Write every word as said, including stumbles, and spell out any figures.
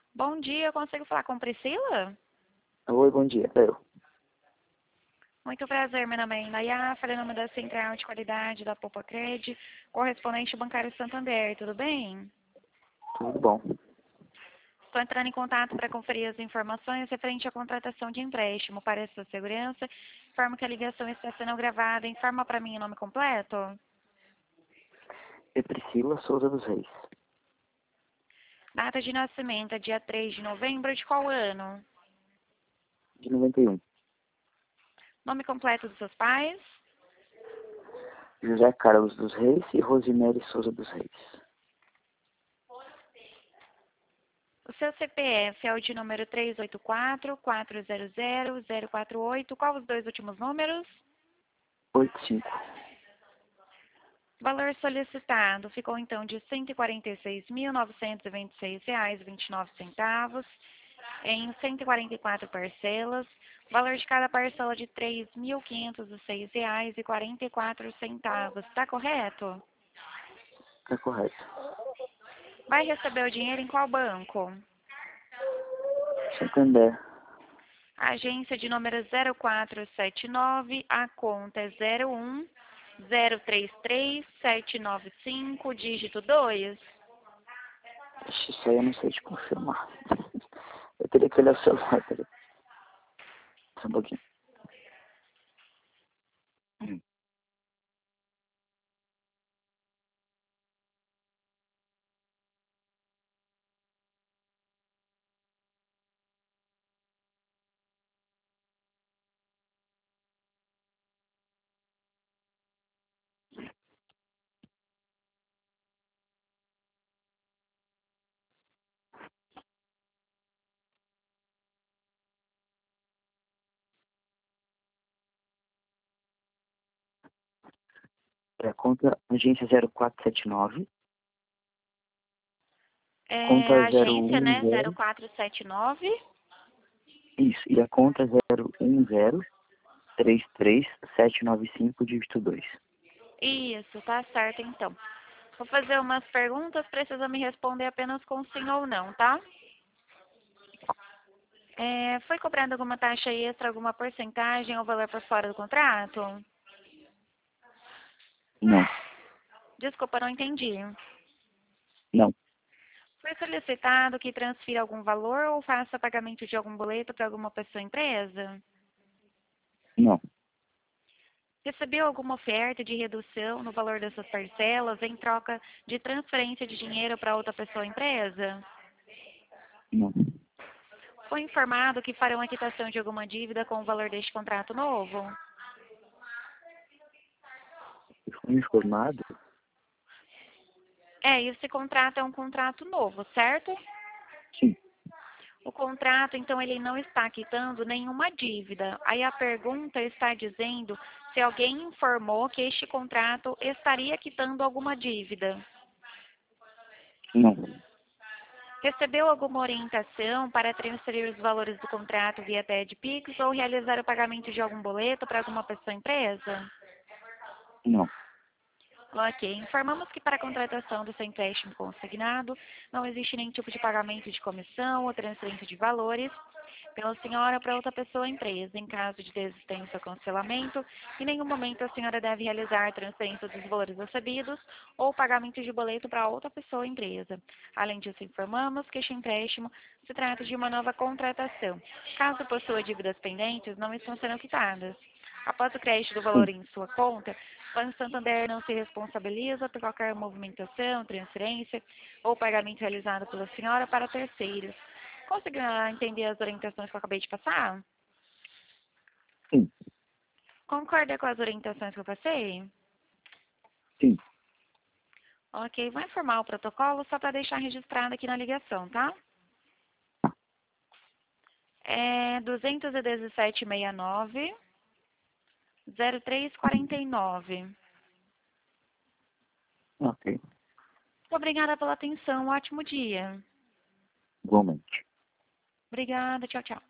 Bom dia, eu consigo falar com Priscila? Oi, bom dia. É eu. Muito prazer, meu nome é Indaiá, falei em nome da Central de Qualidade da Popocred, correspondente bancário Santander, tudo bem? Tudo bom? Estou entrando em contato para conferir as informações referente à contratação de empréstimo para a sua segurança. Informo que a ligação está sendo gravada. Informa para mim o nome completo. É Priscila Souza dos Reis. Data de nascimento é dia três de novembro de qual ano? De noventa e um. Nome completo dos seus pais? José Carlos dos Reis e Rosemary Souza dos Reis. O seu C P F é o de número três oito quatro, quatro zero zero, zero quatro oito. Qual os dois últimos números? oito cinco. O valor solicitado ficou então de cento e quarenta e seis mil, novecentos e vinte e seis reais e vinte e nove centavos em cento e quarenta e quatro parcelas. O valor de cada parcela de três mil quinhentos e seis reais e quarenta e quatro centavos. Está correto? Tá correto. Vai receber o dinheiro em qual banco? Santander. Agência de número zero quatro sete nove, a conta é zero um zero três três sete nove cinco, dígito dois. Isso aí eu não sei te confirmar. Eu teria que olhar o celular. Peraí. Só um pouquinho. Hum. É a conta agência zero quatro sete nove. É, Conta zero agência, um né? zero zero. quatro sete nove. Isso. E a conta zero um zero três três sete nove cinco, dígito dois. Isso, tá certo então. Vou fazer umas perguntas, precisa me responder apenas com sim ou não, tá? É, foi cobrada alguma taxa extra, alguma porcentagem ou valor por fora do contrato? Não. Desculpa, não entendi. Não. Foi solicitado que transfira algum valor ou faça pagamento de algum boleto para alguma pessoa ou empresa? Não. Recebeu alguma oferta de redução no valor dessas parcelas em troca de transferência de dinheiro para outra pessoa ou empresa? Não. Foi informado que farão a quitação de alguma dívida com o valor deste contrato novo? Eu fui informado? É, esse contrato é um contrato novo, certo? Sim. O contrato, então, ele não está quitando nenhuma dívida. Aí a pergunta está dizendo se alguém informou que este contrato estaria quitando alguma dívida. Não. Recebeu alguma orientação para transferir os valores do contrato via T E D Pix ou realizar o pagamento de algum boleto para alguma pessoa ou empresa? Não. Ok. Informamos que para a contratação do seu empréstimo consignado não existe nenhum tipo de pagamento de comissão ou transferência de valores pela senhora para outra pessoa ou empresa. Em caso de desistência ou cancelamento, em nenhum momento a senhora deve realizar transferência dos valores recebidos ou pagamento de boleto para outra pessoa ou empresa. Além disso, informamos que este empréstimo se trata de uma nova contratação. Caso possua dívidas pendentes, não estão sendo quitadas. Após o crédito do valor Sim. em sua conta, o Banco Santander não se responsabiliza por qualquer movimentação, transferência ou pagamento realizado pela senhora para terceiros. Conseguiu entender as orientações que eu acabei de passar? Sim. Concorda com as orientações que eu passei? Sim. Ok, vou informar o protocolo só para deixar registrado aqui na ligação, tá? É duzentos e dezessete, sessenta e nove, zero três quarenta e nove. Ok. Muito obrigada pela atenção, um ótimo dia. Igualmente. Obrigada, tchau, tchau.